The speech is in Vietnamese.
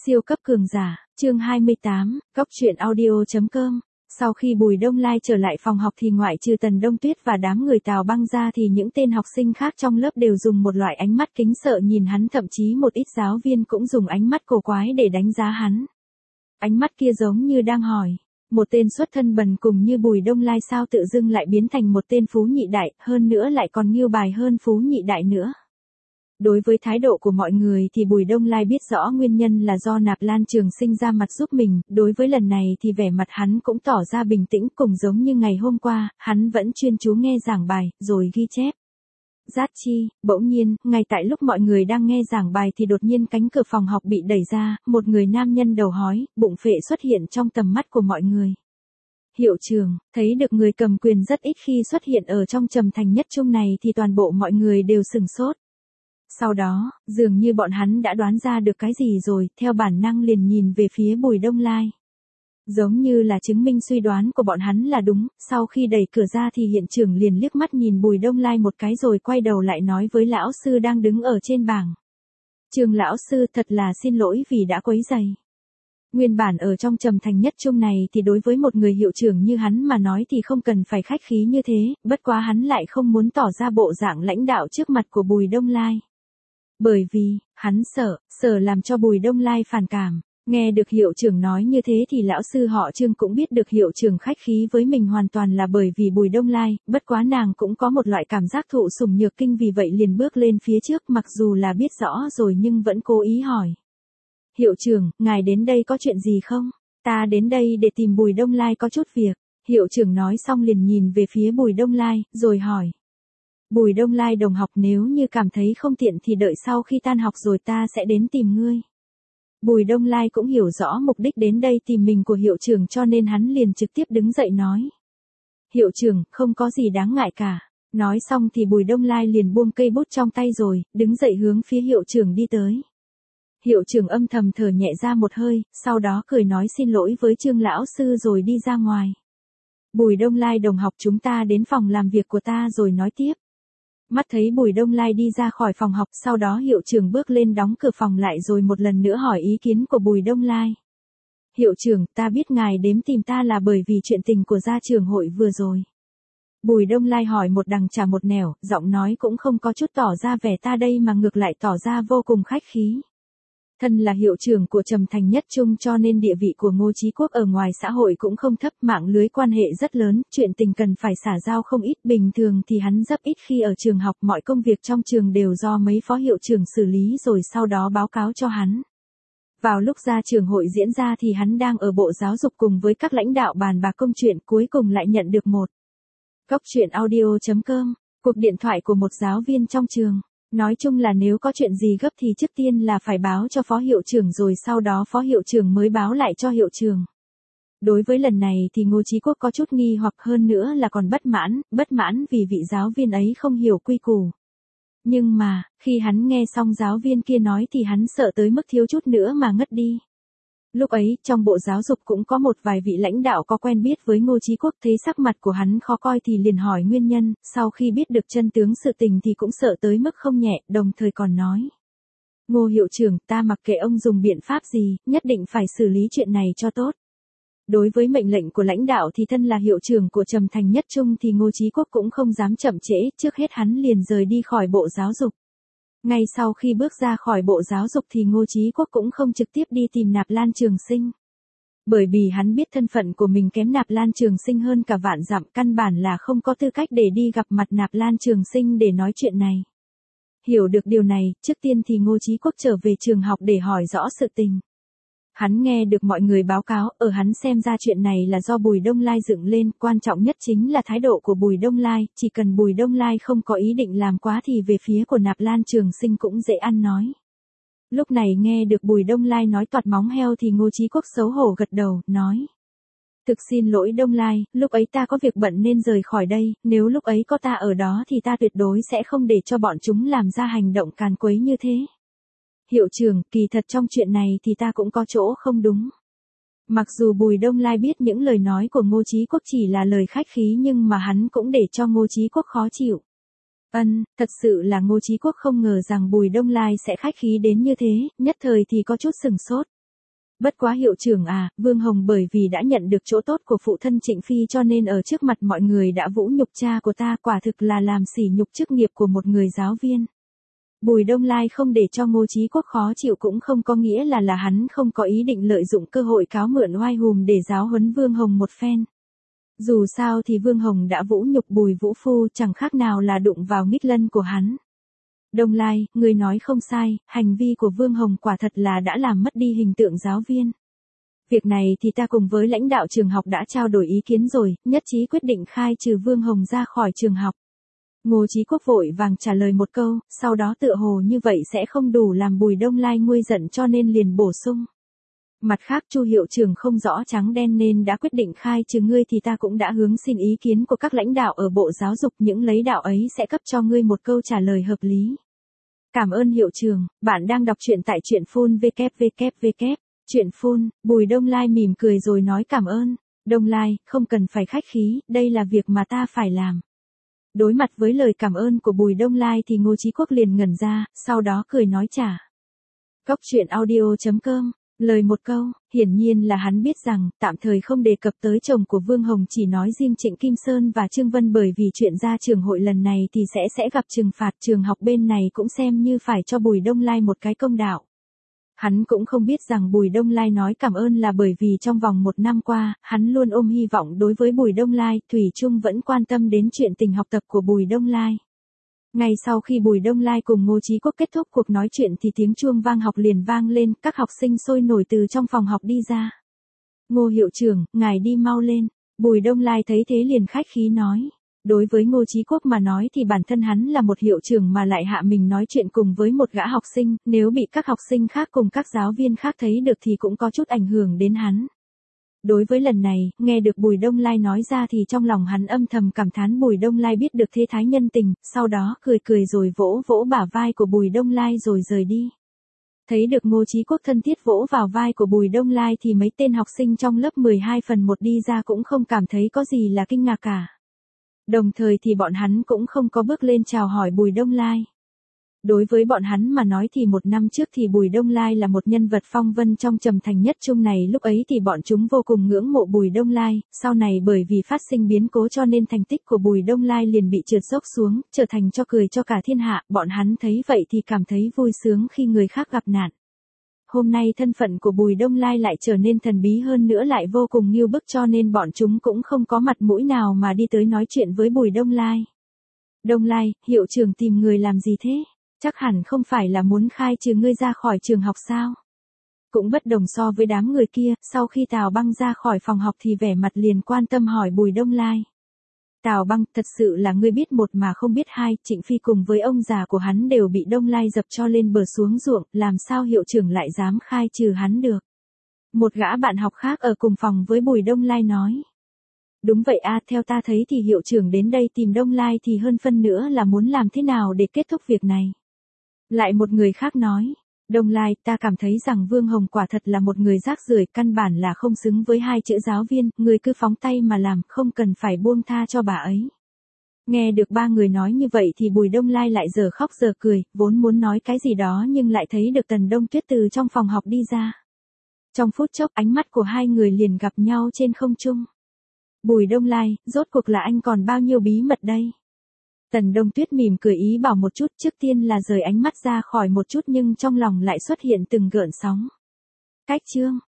Siêu cấp cường giả, chương 28, góc truyện audio.com. Sau khi Bùi Đông Lai trở lại phòng học thì ngoại trừ Tần Đông Tuyết và đám người Tào Băng ra thì những tên học sinh khác trong lớp đều dùng một loại ánh mắt kính sợ nhìn hắn, thậm chí một ít giáo viên cũng dùng ánh mắt cổ quái để đánh giá hắn. Ánh mắt kia giống như đang hỏi, một tên xuất thân bần cùng như Bùi Đông Lai sao tự dưng lại biến thành một tên phú nhị đại, hơn nữa lại còn nghiêu bài hơn phú nhị đại nữa. Đối với thái độ của mọi người thì Bùi Đông Lai biết rõ nguyên nhân là do Nạp Lan Trường Sinh ra mặt giúp mình, đối với lần này thì vẻ mặt hắn cũng tỏ ra bình tĩnh, cùng giống như ngày hôm qua, hắn vẫn chuyên chú nghe giảng bài, rồi ghi chép. Giác chi, bỗng nhiên, ngay tại lúc mọi người đang nghe giảng bài thì đột nhiên cánh cửa phòng học bị đẩy ra, một người nam nhân đầu hói, bụng phệ xuất hiện trong tầm mắt của mọi người. Hiệu trưởng, thấy được người cầm quyền rất ít khi xuất hiện ở trong Trầm Thành Nhất Trung này thì toàn bộ mọi người đều sửng sốt. Sau đó, dường như bọn hắn đã đoán ra được cái gì rồi, theo bản năng liền nhìn về phía Bùi Đông Lai. Giống như là chứng minh suy đoán của bọn hắn là đúng, sau khi đẩy cửa ra thì hiệu trưởng liền liếc mắt nhìn Bùi Đông Lai một cái rồi quay đầu lại nói với lão sư đang đứng ở trên bảng. Trường lão sư, thật là xin lỗi vì đã quấy rầy. Nguyên bản ở trong Trầm Thành Nhất Trung này thì đối với một người hiệu trưởng như hắn mà nói thì không cần phải khách khí như thế, bất quá hắn lại không muốn tỏ ra bộ dạng lãnh đạo trước mặt của Bùi Đông Lai. Bởi vì, hắn sợ làm cho Bùi Đông Lai phản cảm. Nghe được hiệu trưởng nói như thế thì lão sư họ Trương cũng biết được hiệu trưởng khách khí với mình hoàn toàn là bởi vì Bùi Đông Lai, bất quá nàng cũng có một loại cảm giác thụ sủng nhược kinh, vì vậy liền bước lên phía trước, mặc dù là biết rõ rồi nhưng vẫn cố ý hỏi. Hiệu trưởng, ngài đến đây có chuyện gì không? Ta đến đây để tìm Bùi Đông Lai có chút việc. Hiệu trưởng nói xong liền nhìn về phía Bùi Đông Lai, rồi hỏi. Bùi Đông Lai đồng học, nếu như cảm thấy không tiện thì đợi sau khi tan học rồi ta sẽ đến tìm ngươi. Bùi Đông Lai cũng hiểu rõ mục đích đến đây tìm mình của hiệu trưởng cho nên hắn liền trực tiếp đứng dậy nói. Hiệu trưởng, không có gì đáng ngại cả. Nói xong thì Bùi Đông Lai liền buông cây bút trong tay rồi, đứng dậy hướng phía hiệu trưởng đi tới. Hiệu trưởng âm thầm thở nhẹ ra một hơi, sau đó cười nói xin lỗi với Trương lão sư rồi đi ra ngoài. Bùi Đông Lai đồng học, chúng ta đến phòng làm việc của ta rồi nói tiếp. Mắt thấy Bùi Đông Lai đi ra khỏi phòng học, sau đó hiệu trưởng bước lên đóng cửa phòng lại rồi một lần nữa hỏi ý kiến của Bùi Đông Lai. Hiệu trưởng, ta biết ngài đến tìm ta là bởi vì chuyện tình của gia trưởng hội vừa rồi. Bùi Đông Lai hỏi một đằng trả một nẻo, giọng nói cũng không có chút tỏ ra vẻ ta đây mà ngược lại tỏ ra vô cùng khách khí. Thân là hiệu trưởng của Trầm Thành Nhất Trung cho nên địa vị của Ngô Chí Quốc ở ngoài xã hội cũng không thấp, mạng lưới quan hệ rất lớn, chuyện tình cần phải xả giao không ít, bình thường thì hắn rất ít khi ở trường học, mọi công việc trong trường đều do mấy phó hiệu trưởng xử lý rồi sau đó báo cáo cho hắn. Vào lúc ra trường hội diễn ra thì hắn đang ở Bộ Giáo dục cùng với các lãnh đạo bàn bạc công chuyện, cuối cùng lại nhận được một góc truyện audio.com, cuộc điện thoại của một giáo viên trong trường. Nói chung là nếu có chuyện gì gấp thì trước tiên là phải báo cho phó hiệu trưởng rồi sau đó phó hiệu trưởng mới báo lại cho hiệu trưởng. Đối với lần này thì Ngô Chí Quốc có chút nghi hoặc, hơn nữa là còn bất mãn vì vị giáo viên ấy không hiểu quy củ. Nhưng mà, khi hắn nghe xong giáo viên kia nói thì hắn sợ tới mức thiếu chút nữa mà ngất đi. Lúc ấy, trong Bộ Giáo dục cũng có một vài vị lãnh đạo có quen biết với Ngô Chí Quốc, thấy sắc mặt của hắn khó coi thì liền hỏi nguyên nhân, sau khi biết được chân tướng sự tình thì cũng sợ tới mức không nhẹ, đồng thời còn nói. Ngô hiệu trưởng, ta mặc kệ ông dùng biện pháp gì, nhất định phải xử lý chuyện này cho tốt. Đối với mệnh lệnh của lãnh đạo thì thân là hiệu trưởng của Trầm Thành Nhất Trung thì Ngô Chí Quốc cũng không dám chậm trễ, trước hết hắn liền rời đi khỏi Bộ Giáo dục. Ngay sau khi bước ra khỏi Bộ Giáo dục thì Ngô Chí Quốc cũng không trực tiếp đi tìm Nạp Lan Trường Sinh. Bởi vì hắn biết thân phận của mình kém Nạp Lan Trường Sinh hơn cả vạn dặm, căn bản là không có tư cách để đi gặp mặt Nạp Lan Trường Sinh để nói chuyện này. Hiểu được điều này, trước tiên thì Ngô Chí Quốc trở về trường học để hỏi rõ sự tình. Hắn nghe được mọi người báo cáo, ở hắn xem ra chuyện này là do Bùi Đông Lai dựng lên, quan trọng nhất chính là thái độ của Bùi Đông Lai, chỉ cần Bùi Đông Lai không có ý định làm quá thì về phía của Nạp Lan Trường Sinh cũng dễ ăn nói. Lúc này nghe được Bùi Đông Lai nói toạc móng heo thì Ngô Chí Quốc xấu hổ gật đầu, nói. Thực xin lỗi Đông Lai, lúc ấy ta có việc bận nên rời khỏi đây, nếu lúc ấy có ta ở đó thì ta tuyệt đối sẽ không để cho bọn chúng làm ra hành động càn quấy như thế. Hiệu trưởng, kỳ thật trong chuyện này thì ta cũng có chỗ không đúng. Mặc dù Bùi Đông Lai biết những lời nói của Ngô Chí Quốc chỉ là lời khách khí nhưng mà hắn cũng để cho Ngô Chí Quốc khó chịu. Thật sự là Ngô Chí Quốc không ngờ rằng Bùi Đông Lai sẽ khách khí đến như thế, nhất thời thì có chút sửng sốt. Bất quá hiệu trưởng à, Vương Hồng bởi vì đã nhận được chỗ tốt của phụ thân Trịnh Phi cho nên ở trước mặt mọi người đã vũ nhục cha của ta, quả thực là làm sỉ nhục chức nghiệp của một người giáo viên. Bùi Đông Lai không để cho Ngô Chí Quốc khó chịu cũng không có nghĩa là hắn không có ý định lợi dụng cơ hội cáo mượn oai hùm để giáo huấn Vương Hồng một phen. Dù sao thì Vương Hồng đã vũ nhục Bùi Vũ Phu, chẳng khác nào là đụng vào nghích lân của hắn. Đông Lai, người nói không sai, hành vi của Vương Hồng quả thật là đã làm mất đi hình tượng giáo viên. Việc này thì ta cùng với lãnh đạo trường học đã trao đổi ý kiến rồi, nhất trí quyết định khai trừ Vương Hồng ra khỏi trường học. Ngô Chí Quốc vội vàng trả lời một câu, sau đó tựa hồ như vậy sẽ không đủ làm Bùi Đông Lai nguôi giận cho nên liền bổ sung. Mặt khác Chu hiệu trưởng không rõ trắng đen nên đã quyết định khai trừ ngươi thì ta cũng đã hướng xin ý kiến của các lãnh đạo ở Bộ Giáo dục, những lãnh đạo ấy sẽ cấp cho ngươi một câu trả lời hợp lý. Cảm ơn hiệu trưởng, bạn đang đọc truyện tại truyện phun www. Truyện phun, Bùi Đông Lai mỉm cười rồi nói cảm ơn. Đông Lai, không cần phải khách khí, đây là việc mà ta phải làm. Đối mặt với lời cảm ơn của Bùi Đông Lai thì Ngô Chí Quốc liền ngẩn ra, sau đó cười nói trả. Cốc truyện audio.com, lời một câu, hiển nhiên là hắn biết rằng, tạm thời không đề cập tới chồng của Vương Hồng, chỉ nói riêng Trịnh Kim Sơn và Trương Vân, bởi vì chuyện ra trường hội lần này thì sẽ gặp trừng phạt, trường học bên này cũng xem như phải cho Bùi Đông Lai một cái công đạo. Hắn cũng không biết rằng Bùi Đông Lai nói cảm ơn là bởi vì trong vòng 1 năm qua, hắn luôn ôm hy vọng đối với Bùi Đông Lai, thủy chung vẫn quan tâm đến chuyện tình học tập của Bùi Đông Lai. Ngay sau khi Bùi Đông Lai cùng Ngô Chí Quốc kết thúc cuộc nói chuyện thì tiếng chuông vang học liền vang lên, các học sinh sôi nổi từ trong phòng học đi ra. Ngô hiệu trưởng, ngài đi mau lên. Bùi Đông Lai thấy thế liền khách khí nói. Đối với Ngô Chí Quốc mà nói thì bản thân hắn là một hiệu trưởng mà lại hạ mình nói chuyện cùng với một gã học sinh, nếu bị các học sinh khác cùng các giáo viên khác thấy được thì cũng có chút ảnh hưởng đến hắn. Đối với lần này, nghe được Bùi Đông Lai nói ra thì trong lòng hắn âm thầm cảm thán Bùi Đông Lai biết được thế thái nhân tình, sau đó cười cười rồi vỗ vỗ bả vai của Bùi Đông Lai rồi rời đi. Thấy được Ngô Chí Quốc thân thiết vỗ vào vai của Bùi Đông Lai thì mấy tên học sinh trong lớp 12/1 đi ra cũng không cảm thấy có gì là kinh ngạc cả. Đồng thời thì bọn hắn cũng không có bước lên chào hỏi Bùi Đông Lai. Đối với bọn hắn mà nói thì 1 năm trước thì Bùi Đông Lai là một nhân vật phong vân trong Trầm Thành Nhất Trung này, lúc ấy thì bọn chúng vô cùng ngưỡng mộ Bùi Đông Lai, sau này bởi vì phát sinh biến cố cho nên thành tích của Bùi Đông Lai liền bị trượt dốc xuống, trở thành cho cười cho cả thiên hạ, bọn hắn thấy vậy thì cảm thấy vui sướng khi người khác gặp nạn. Hôm nay thân phận của Bùi Đông Lai lại trở nên thần bí hơn nữa, lại vô cùng ngưu bức, cho nên bọn chúng cũng không có mặt mũi nào mà đi tới nói chuyện với Bùi Đông Lai. Đông Lai, hiệu trưởng tìm người làm gì thế? Chắc hẳn không phải là muốn khai trừ ngươi ra khỏi trường học sao? Cũng bất đồng so với đám người kia, sau khi Tào Băng ra khỏi phòng học thì vẻ mặt liền quan tâm hỏi Bùi Đông Lai. Tào Băng, thật sự là ngươi biết một mà không biết hai, Trịnh Phi cùng với ông già của hắn đều bị Đông Lai dập cho lên bờ xuống ruộng, làm sao hiệu trưởng lại dám khai trừ hắn được? Một gã bạn học khác ở cùng phòng với Bùi Đông Lai nói. Đúng vậy a, theo ta thấy thì hiệu trưởng đến đây tìm Đông Lai thì hơn phân nữa là muốn làm thế nào để kết thúc việc này. Lại một người khác nói. Đông Lai, ta cảm thấy rằng Vương Hồng quả thật là một người rác rưởi, căn bản là không xứng với 2 chữ giáo viên, người cứ phóng tay mà làm, không cần phải buông tha cho bà ấy. Nghe được 3 người nói như vậy thì Bùi Đông Lai lại giờ khóc giờ cười, vốn muốn nói cái gì đó nhưng lại thấy được Tần Đông Tuyết từ trong phòng học đi ra. Trong phút chốc ánh mắt của 2 người liền gặp nhau trên không trung. Bùi Đông Lai, rốt cuộc là anh còn bao nhiêu bí mật đây? Tần Đông Tuyết mỉm cười ý bảo một chút, trước tiên là rời ánh mắt ra khỏi một chút nhưng trong lòng lại xuất hiện từng gợn sóng. Cách chương